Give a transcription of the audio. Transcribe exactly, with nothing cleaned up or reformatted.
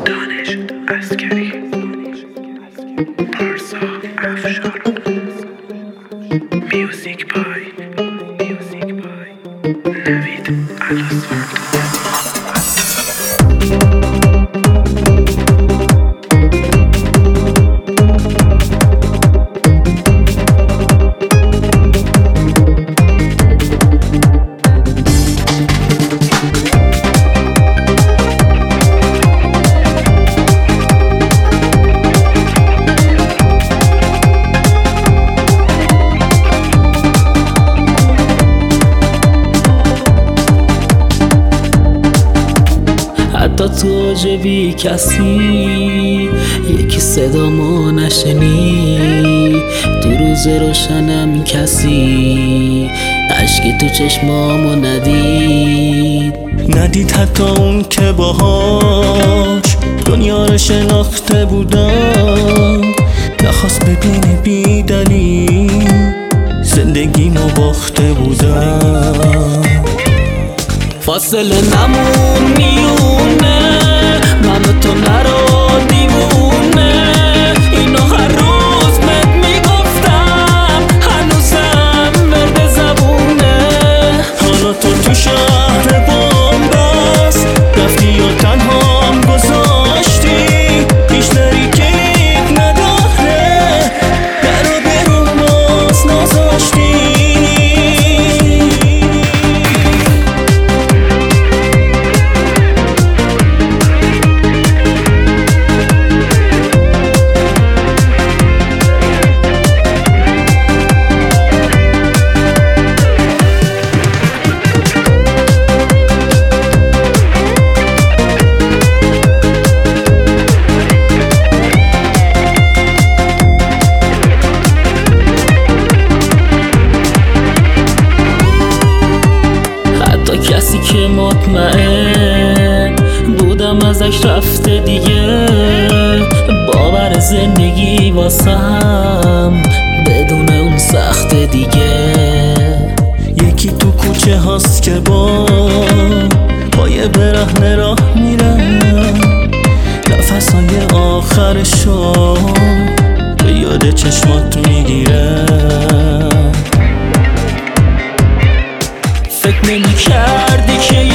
دانش عسکری، پارسا افشار، میوزیک بای نوید علاسوارد. حتی تو جوی کسی یکی صدامو نشنی، تو روز روشنم کسی عشقی تو چشمامو ندید ندید حتی اون که باهاش دنیا رو شناخته بودم، نخواست ببینه بی دلیل زندگیمو باخته بودم. فاصله نمون میونه من و تو نرو دیوونه، اینو هر روز بهت میگفتم هنوزم ورد زبونه. حالا تو تو شهر بامبست رفتی و تنهام گذاشتی، بیشتری کلید نداره در رو برون باز نذاشتی. کسی که مطمئن بودم ازش رفته دیگه، باور زندگی واسم بدون اون سخت دیگه. یکی تو کوچه هاست که با پای برهنه راه میره، نفسای آخرشو به یاد چشمات میگیره. فکر نمی کردی که